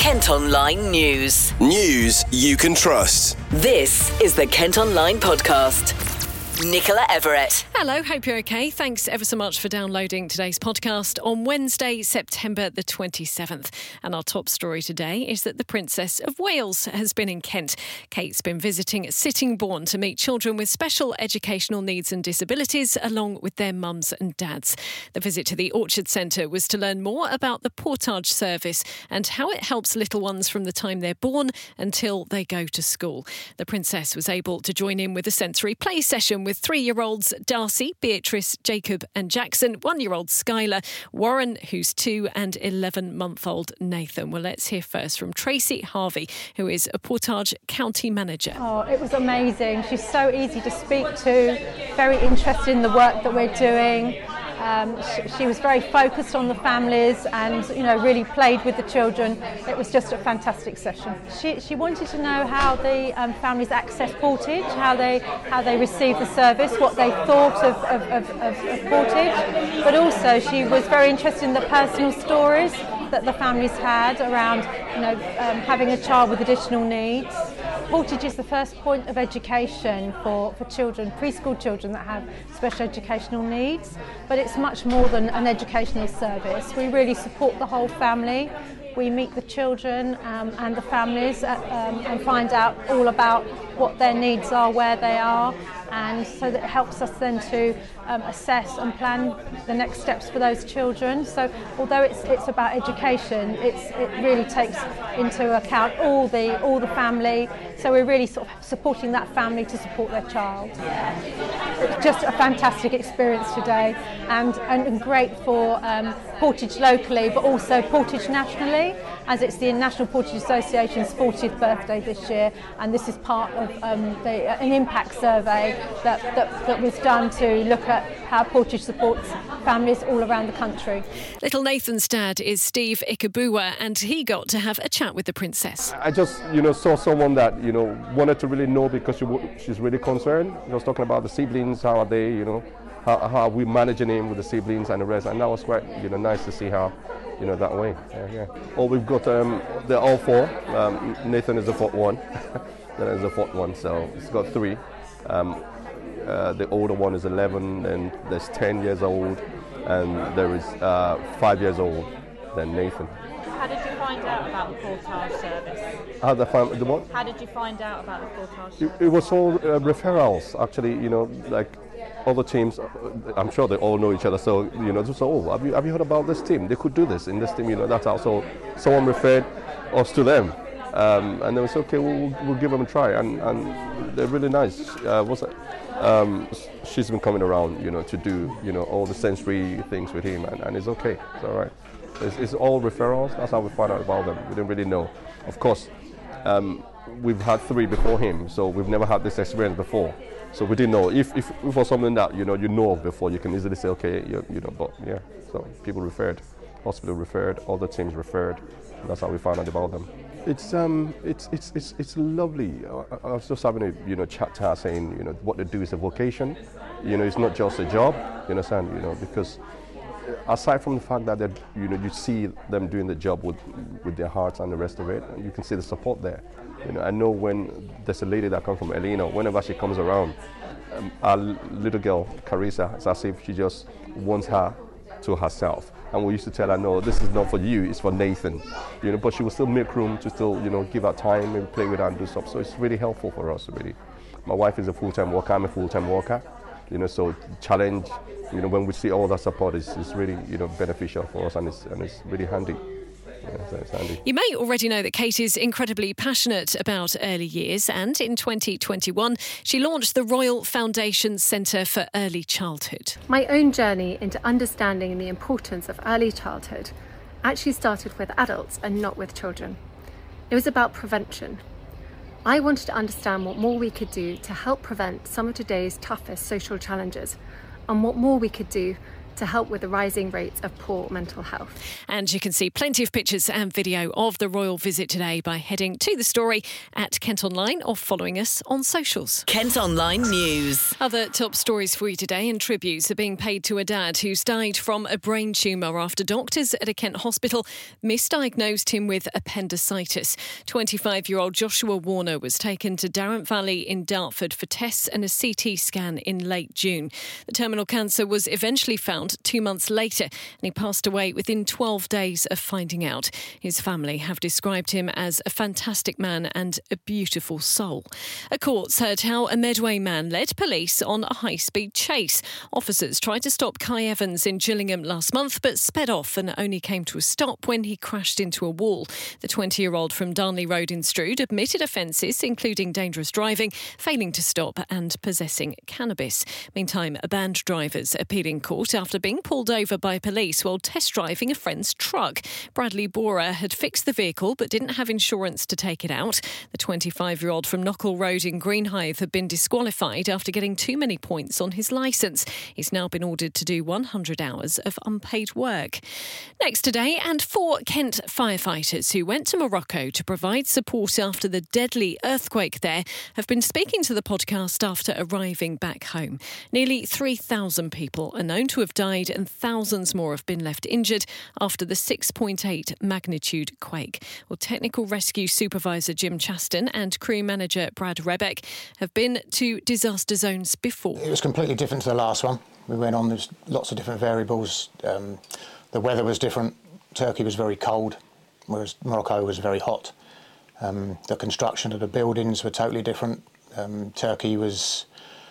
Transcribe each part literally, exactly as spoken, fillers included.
Kent Online News. News you can trust. This is the Kent Online Podcast. Nicola Everett. Hello, hope you're okay. Thanks ever so much for downloading today's podcast on Wednesday, September the twenty-seventh. And our top story today is that the Princess of Wales has been in Kent. Kate's been visiting Sittingbourne to meet children with special educational needs and disabilities, along with their mums and dads. The visit to the Orchard Centre was to learn more about the portage service and how it helps little ones from the time they're born until they go to school. The Princess was able to join in with a sensory play session with three-year-olds Darcy, Beatrice, Jacob and Jackson, one-year-old Skylar, Warren, who's two, and eleven-month-old Nathan. Well, let's hear first from Tracy Harvey, who is a Portage County Manager. Oh, it was amazing. She's so easy to speak to, very interested in the work that we're doing. Um, she, she was very focused on the families and, you know, really played with the children. It was just a fantastic session. She, she wanted to know how the um, families access Portage, how they how they receive the service, what they thought of, of, of, of, of Portage, but also she was very interested in the personal stories that the families had around, you know, um, having a child with additional needs. Portage is the first point of education for, for children, preschool children that have special educational needs, but it's much more than an educational service. We really support the whole family. We meet the children um, and the families at, um, and find out all about what their needs are, where they are, and so that it helps us then to um, assess and plan the next steps for those children. So although it's it's about education, it's it really takes into account all the all the family. So we're really sort of supporting that family to support their child. It's just a fantastic experience today, and and great for um, Portage locally, but also Portage nationally, as it's the National Portage Association's fortieth birthday this year, and this is part of um, the, uh, an impact survey that, that, that was done to look at how Portage supports families all around the country. Little Nathan's dad is Steve Ikebua, and he got to have a chat with the Princess. I just, you know, saw someone that, you know, wanted to really know because she, she's really concerned. She was talking about the siblings, how are they, you know, how, how are we managing him with the siblings and the rest, and that was quite, you know, nice to see how, you know, that way. Yeah, yeah. Oh, we've got, um, they're all four. Um, Nathan is the fourth one. Then there's the fourth one, so it's got three. Um, uh, the older one is eleven, and there's ten years old, and there is uh, five years old. Then Nathan. How did you find out about the portage service? How did I find the what? How did you find out about the portage It, service? it was all uh, referrals, actually. You know, like other teams. I'm sure they all know each other. So you know, just oh, have you have you heard about this team? They could do this in this team. You know, that's how. So someone referred us to them. Um, and then we said, okay, we'll, we'll give them a try, and, and they're really nice. Uh, what's it? Um, she's been coming around, you know, to do, you know, all the sensory things with him, and, and it's okay. It's all right. It's, it's all referrals. That's how we found out about them. We didn't really know. Of course, um, we've had three before him, so we've never had this experience before. So we didn't know. If, if, if it was something that, you know, you know of before, you can easily say, okay, you, you know, but yeah. So people referred, hospital referred, other teams referred. That's how we found out about them. It's um, it's it's it's it's lovely. I, I was just having a you know chat to her saying you know what they do is a vocation. You know, it's not just a job. You understand? You know, because aside from the fact that they you know you see them doing the job with with their hearts and the rest of it, you can see the support there. You know, I know when there's a lady that comes from Elena, whenever she comes around, um, our little girl Carissa, it's as if she just wants her to herself. And we used to tell her, no, this is not for you, it's for Nathan. You know, but she will still make room to still, you know, give her time and play with her and do stuff. So it's really helpful for us, really. My wife is a full-time worker, I'm a full-time worker. You know, so challenge, you know, when we see all that support, is is really, you know, beneficial for us, and it's and it's really handy. Yeah, so it's handy. You may already know that Kate is incredibly passionate about early years, and in twenty twenty-one she launched the Royal Foundation Centre for Early Childhood. My own journey into understanding the importance of early childhood actually started with adults and not with children. It was about prevention. I wanted to understand what more we could do to help prevent some of today's toughest social challenges, and what more we could do to help with the rising rates of poor mental health. And you can see plenty of pictures and video of the royal visit today by heading to the story at Kent Online or following us on socials. Kent Online News. Other top stories for you today, and tributes are being paid to a dad who's died from a brain tumour after doctors at a Kent hospital misdiagnosed him with appendicitis. twenty-five-year-old Joshua Warner was taken to Darrant Valley in Dartford for tests and a C T scan in late June. The terminal cancer was eventually found two months later, and he passed away within twelve days of finding out. His family have described him as a fantastic man and a beautiful soul. A court's heard how a Medway man led police on a high-speed chase. Officers tried to stop Kai Evans in Gillingham last month, but sped off and only came to a stop when he crashed into a wall. The twenty-year-old from Darnley Road in Strood admitted offences, including dangerous driving, failing to stop and possessing cannabis. Meantime, a banned driver's appealing court after being pulled over by police while test driving a friend's truck. Bradley Borer had fixed the vehicle but didn't have insurance to take it out. The twenty-five-year-old from Knockall Road in Greenhithe had been disqualified after getting too many points on his licence. He's now been ordered to do one hundred hours of unpaid work. Next today, and four Kent firefighters who went to Morocco to provide support after the deadly earthquake there have been speaking to the podcast after arriving back home. Nearly three thousand people are known to have died and thousands more have been left injured after the six point eight magnitude quake. Well, Technical Rescue Supervisor Jim Chaston and Crew Manager Brad Rebeck have been to disaster zones before. It was completely different to the last one. We went on, there's lots of different variables. Um, the weather was different. Turkey was very cold, whereas Morocco was very hot. Um, the construction of the buildings were totally different. Um, Turkey was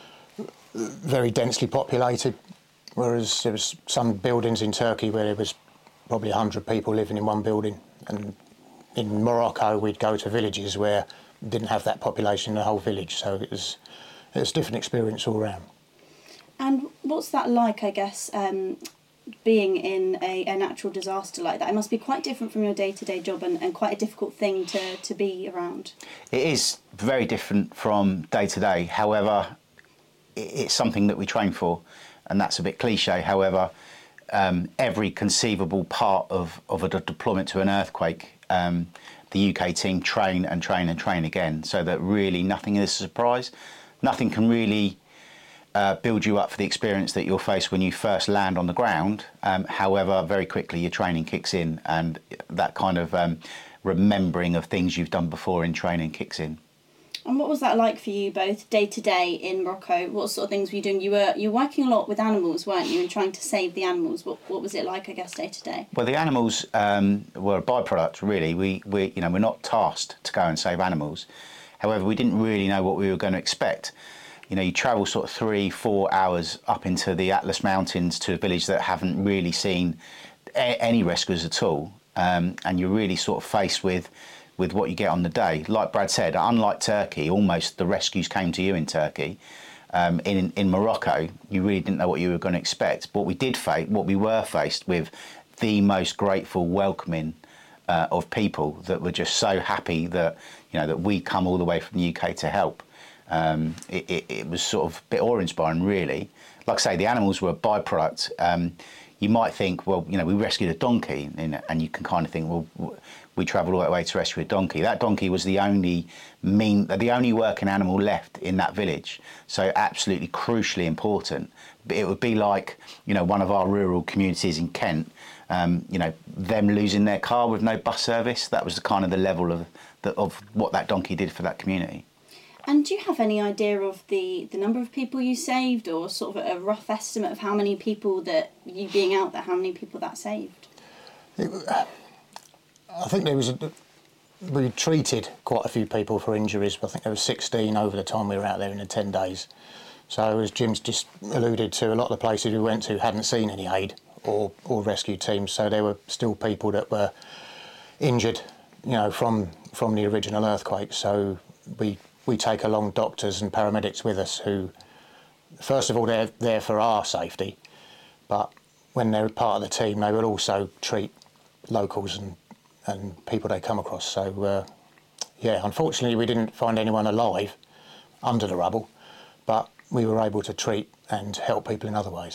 very densely populated, whereas there was some buildings in Turkey where there was probably one hundred people living in one building. And in Morocco, we'd go to villages where we didn't have that population in the whole village. So it was, it was a different experience all around. And what's that like, I guess, um, being in a, a natural disaster like that? It must be quite different from your day-to-day job and, and quite a difficult thing to, to be around. It is very different from day-to-day. However, it's something that we train for, and that's a bit cliche. However, um, every conceivable part of, of a deployment to an earthquake, um, the U K team train and train and train again, so that really nothing is a surprise. Nothing can really uh, build you up for the experience that you'll face when you first land on the ground. Um, however, very quickly your training kicks in, and that kind of um, remembering of things you've done before in training kicks in. And what was that like for you, both day to day in Morocco? What sort of things were you doing? You were you were working a lot with animals, weren't you, and trying to save the animals. What what was it like, I guess, day to day? Well, the animals um, were a byproduct, really. We we you know we're not tasked to go and save animals. However, we didn't really know what we were going to expect. You know, you travel sort of three, four hours up into the Atlas Mountains to a village that haven't really seen a- any rescues at all, um, and you're really sort of faced with. with what you get on the day. Like Brad said, unlike Turkey, almost the rescues came to you in Turkey. Um, in in Morocco, you really didn't know what you were going to expect. But we did face, what we were faced with, the most grateful welcoming uh, of people that were just so happy that you know that we come all the way from the U K to help. Um, it, it, it was sort of a bit awe-inspiring, really. Like I say, the animals were a byproduct. Um, you might think, well, you know, we rescued a donkey, and you can kind of think, well, we travelled all that way to rescue a donkey. That donkey was the only mean, the only working animal left in that village. So absolutely crucially important. It would be like, you know, one of our rural communities in Kent, um, you know, them losing their car with no bus service. That was the kind of the level of the, of what that donkey did for that community. And do you have any idea of the, the number of people you saved, or sort of a rough estimate of how many people that, you being out there, how many people that saved? It, I think there was a, we treated quite a few people for injuries. I think there was sixteen over the time we were out there in the ten days. So as Jim's just alluded to, a lot of the places we went to hadn't seen any aid or, or rescue teams, so there were still people that were injured, you know, from from the original earthquake. So we we take along doctors and paramedics with us who, first of all, they're there for our safety, but when they're part of the team, they will also treat locals and and people they come across. So, uh, yeah, unfortunately we didn't find anyone alive under the rubble, but we were able to treat and help people in other ways.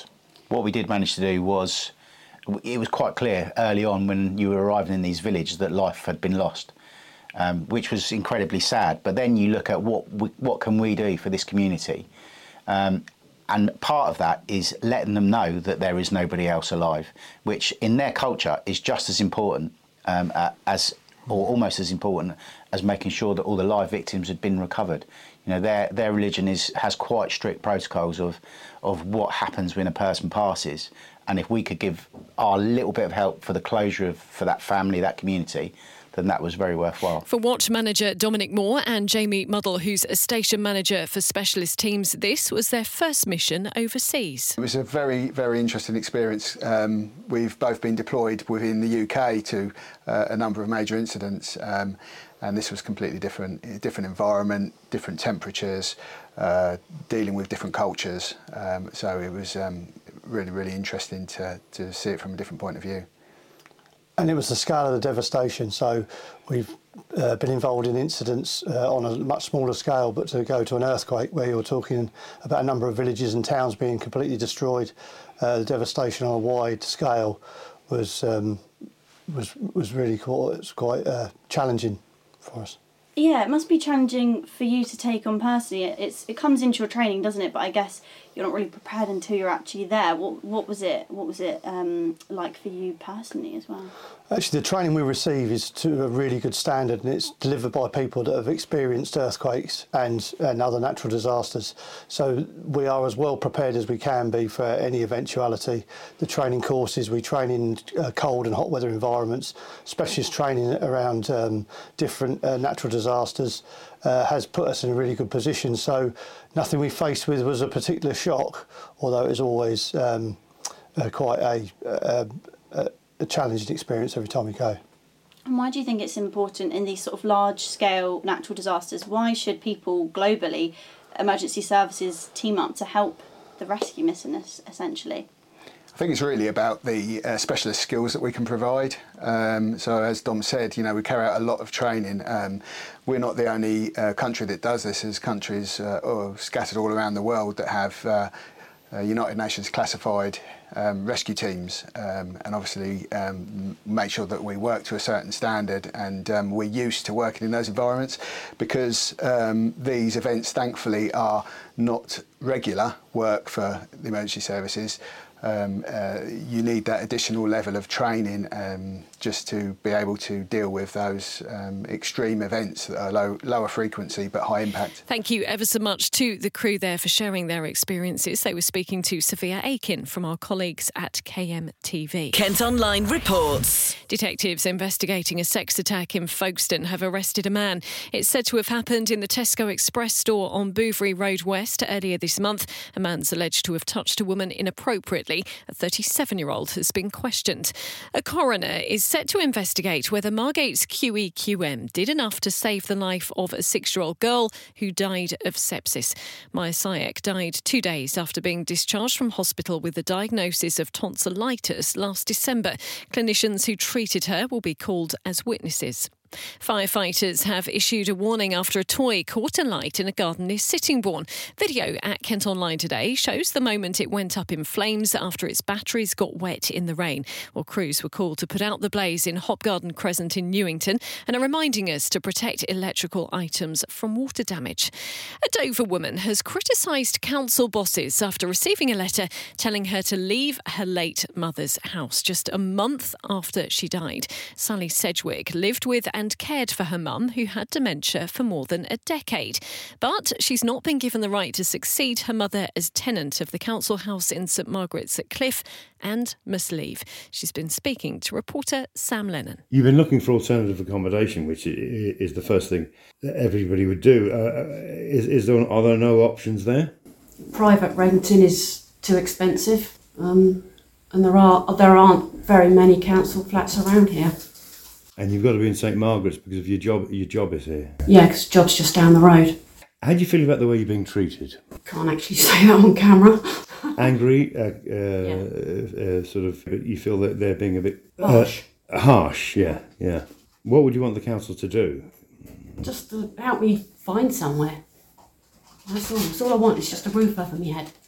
what we did manage to do was, it was quite clear early on when you were arriving in these villages that life had been lost, um, which was incredibly sad. But then you look at what we, what can we do for this community, um, and part of that is letting them know that there is nobody else alive, which in their culture is just as important um, as, or almost as important as making sure that all the live victims had been recovered. You know, their their religion is has quite strict protocols of of what happens when a person passes. And if we could give our little bit of help for the closure of for that family, that community, then that was very worthwhile. For Watch manager Dominic Moore and Jamie Muddle, who's a station manager for specialist teams, this was their first mission overseas. It was a very, very interesting experience. Um, we've both been deployed within the U K to uh, a number of major incidents, um, and this was completely different, a different environment, different temperatures, uh, dealing with different cultures. Um, so it was um, really, really interesting to, to see it from a different point of view. And it was the scale of the devastation. So we've uh, been involved in incidents uh, on a much smaller scale, but to go to an earthquake where you're talking about a number of villages and towns being completely destroyed, uh, the devastation on a wide scale was um, was was really quite, it was quite uh, challenging for us. Yeah, it must be challenging for you to take on personally. It, it's it comes into your training, doesn't it? But I guess you're not really prepared until you're actually there. What what was it? What was it um, like for you personally as well? Actually, the training we receive is to a really good standard, and it's delivered by people that have experienced earthquakes and, and other natural disasters. So we are as well prepared as we can be for any eventuality. The training courses, we train in uh, cold and hot weather environments, specialist training around um, different uh, natural disasters uh, has put us in a really good position. So nothing we faced with was a particular shock, although it was always um, uh, quite a, a, a a challenging experience every time we go. And why do you think it's important in these sort of large-scale natural disasters? Why should people globally, emergency services, team up to help the rescue missions, essentially? I think it's really about the uh, specialist skills that we can provide. Um, so as Dom said, you know, we carry out a lot of training. Um, we're not the only uh, country that does this. There's countries uh, oh, scattered all around the world that have uh, uh, United Nations classified Um, rescue teams, um, and obviously um, make sure that we work to a certain standard, and um, we're used to working in those environments because um, these events thankfully are not regular work for the emergency services. Um, uh, you need that additional level of training um, just to be able to deal with those um, extreme events that are low, lower frequency but high impact. Thank you ever so much to the crew there for sharing their experiences. They were speaking to Sophia Aiken from our colleagues at K M T V. Kent Online reports. Detectives investigating a sex attack in Folkestone have arrested a man. It's said to have happened in the Tesco Express store on Bouverie Road West earlier this month. A man's alleged to have touched a woman inappropriately. A thirty-seven-year-old has been questioned. A coroner is set to investigate whether Margate's Q E Q M did enough to save the life of a six-year-old girl who died of sepsis. Maya Sayek died two days after being discharged from hospital with the diagnosis of tonsillitis last December. Clinicians who treated her will be called as witnesses. Firefighters have issued a warning after a toy caught alight in a garden near Sittingbourne. Video at Kent Online today shows the moment it went up in flames after its batteries got wet in the rain. Well, crews were called to put out the blaze in Hopgarden Crescent in Newington and are reminding us to protect electrical items from water damage. A Dover woman has criticised council bosses after receiving a letter telling her to leave her late mother's house just a month after she died. Sally Sedgwick lived with and cared for her mum, who had dementia for more than a decade. But she's not been given the right to succeed her mother as tenant of the council house in St Margaret's at Cliff and must leave. She's been speaking to reporter Sam Lennon. You've been looking for alternative accommodation, which is the first thing that everybody would do. Uh, is, is there, are there no options there? Private renting is too expensive, um, and there are there aren't very many council flats around here. And you've got to be in St Margaret's because of your job. Your job is here. Yeah, because the job's just down the road. How do you feel about the way you're being treated? Can't actually say that on camera. Angry, uh, uh, uh, sort of. You feel that they're being a bit harsh. Uh, harsh, yeah, yeah. What would you want the council to do? Just to help me find somewhere. That's all. That's all I want. Is just a roof over my head.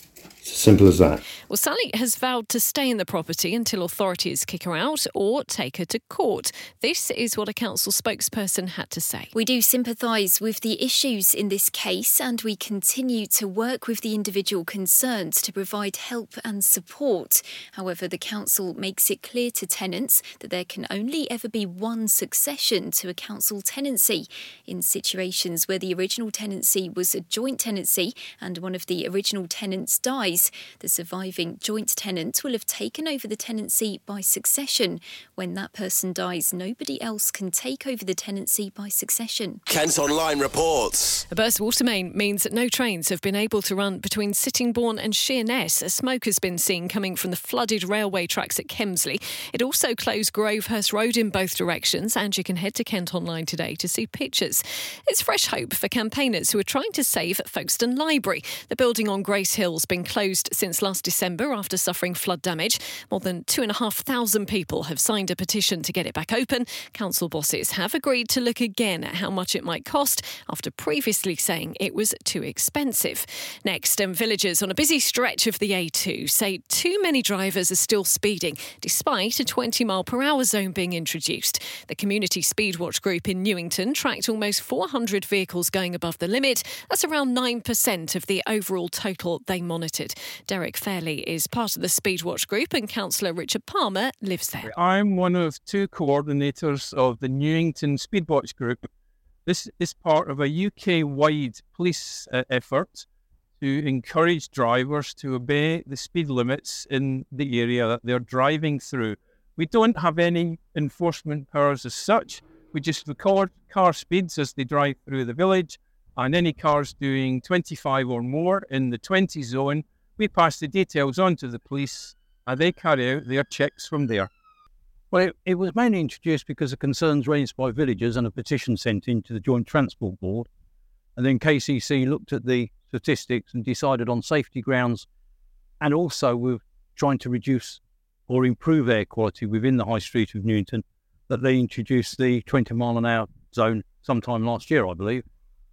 It's as simple as that. Well, Sally has vowed to stay in the property until authorities kick her out or take her to court. This is what a council spokesperson had to say. We do sympathise with the issues in this case, and we continue to work with the individual concerned to provide help and support. However, the council makes it clear to tenants that there can only ever be one succession to a council tenancy. In situations where the original tenancy was a joint tenancy and one of the original tenants dies, the surviving joint tenant will have taken over the tenancy by succession. When that person dies, nobody else can take over the tenancy by succession. Kent Online reports. A burst water main means that no trains have been able to run between Sittingbourne and Sheerness. A smoke has been seen coming from the flooded railway tracks at Kemsley. It also closed Grovehurst Road in both directions, and you can head to Kent Online today to see pictures. It's fresh hope for campaigners who are trying to save Folkestone Library. The building on Grace Hill's been closed since last December after suffering flood damage. More than two and a half thousand people have signed a petition to get it back open. Council bosses have agreed to look again at how much it might cost after previously saying it was too expensive. Next, um, villagers on a busy stretch of the A two say too many drivers are still speeding despite a twenty mile per hour zone being introduced. The Community Speedwatch group in Newington tracked almost four hundred vehicles going above the limit. That's around nine percent of the overall total they monitored. Derek Fairley is part of the Speedwatch group, and Councillor Richard Palmer lives there. I'm one of two coordinators of the Newington Speedwatch group. This is part of a U K-wide police uh, effort to encourage drivers to obey the speed limits in the area that they're driving through. We don't have any enforcement powers as such. We just record car speeds as they drive through the village, and any cars doing twenty-five or more in the twenty zone, we pass the details on to the police and they carry out their checks from there. Well, it, it was mainly introduced because of concerns raised by villagers and a petition sent in to the Joint Transport Board. And then K C C looked at the statistics and decided on safety grounds, and also with trying to reduce or improve air quality within the high street of Newington, that they introduced the twenty mile an hour zone sometime last year, I believe.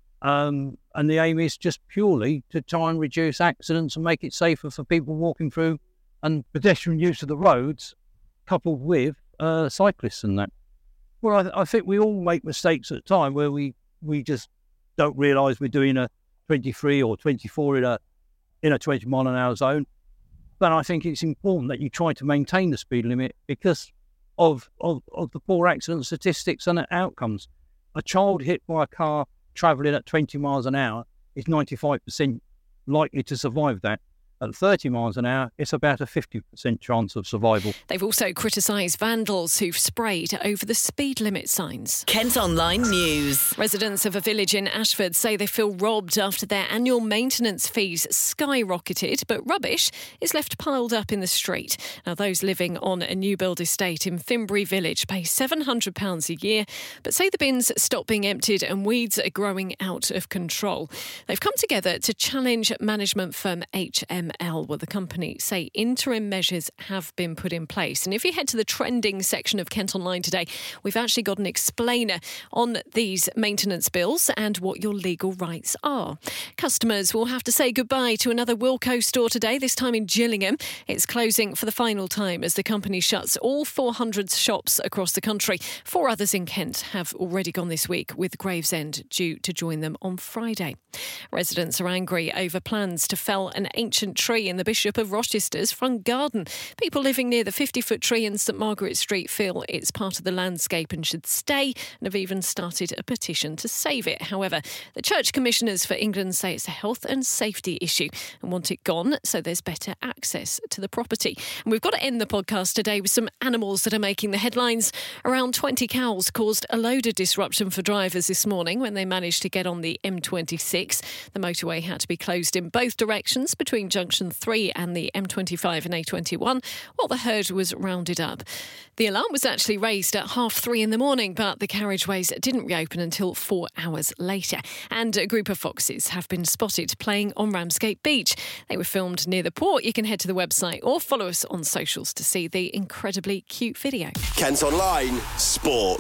Um, and the aim is just purely to try and reduce accidents and make it safer for people walking through and pedestrian use of the roads, coupled with uh, cyclists and that. Well, I, th- I think we all make mistakes at the time where we, we just don't realise we're doing a twenty-three or twenty-four in a in a twenty mile an hour zone. But I think it's important that you try to maintain the speed limit because of, of, of the poor accident statistics and outcomes. A child hit by a car travelling at twenty miles an hour is ninety-five percent likely to survive that. At thirty miles an hour, it's about a fifty percent chance of survival. They've also criticised vandals who've sprayed over the speed limit signs. Kent Online News. Residents of a village in Ashford say they feel robbed after their annual maintenance fees skyrocketed, but rubbish is left piled up in the street. Now, those living on a new build estate in Finbury Village pay seven hundred pounds a year, but say the bins stop being emptied and weeds are growing out of control. They've come together to challenge management firm H M L, where the company say interim measures have been put in place. And if you head to the trending section of Kent Online today, we've actually got an explainer on these maintenance bills and what your legal rights are. Customers will have to say goodbye to another Wilko store today, this time in Gillingham. It's closing for the final time as the company shuts all four hundred shops across the country. Four others in Kent have already gone this week, with Gravesend due to join them on Friday. Residents are angry over plans to fell an ancient tree in the Bishop of Rochester's front garden. People living near the fifty-foot tree in St Margaret Street feel it's part of the landscape and should stay, and have even started a petition to save it. However, the Church Commissioners for England say it's a health and safety issue and want it gone so there's better access to the property. And we've got to end the podcast today with some animals that are making the headlines. Around twenty cows caused a load of disruption for drivers this morning when they managed to get on the M twenty-six. The motorway had to be closed in both directions between Junction three and the M twenty-five and A twenty-one while the herd was rounded up. The alarm was actually raised at half three in the morning, but the carriageways didn't reopen until four hours later. And a group of foxes have been spotted playing on Ramsgate Beach. They were filmed near the port. You can head to the website or follow us on socials to see the incredibly cute video. Kent Online Sport.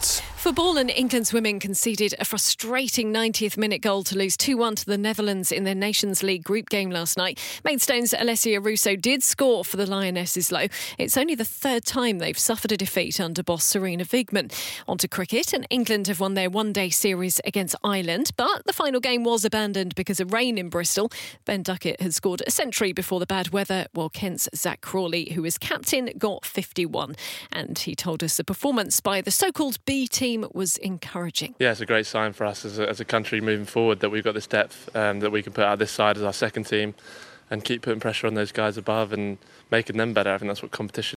Football, and England's women conceded a frustrating ninetieth minute goal to lose two one to the Netherlands in their Nations League group game last night. Maidstone's Alessia Russo did score for the Lionesses, though. It's only the third time they've suffered a defeat under boss Serena Wigman. On to cricket, and England have won their one-day series against Ireland, but the final game was abandoned because of rain in Bristol. Ben Duckett had scored a century before the bad weather, while Kent's Zach Crawley, who was captain, got fifty-one. And he told us the performance by the so-called B team was encouraging. Yeah, it's a great sign for us as a, as a country moving forward that we've got this depth um, that we can put out this side as our second team and keep putting pressure on those guys above and making them better. I think that's what competition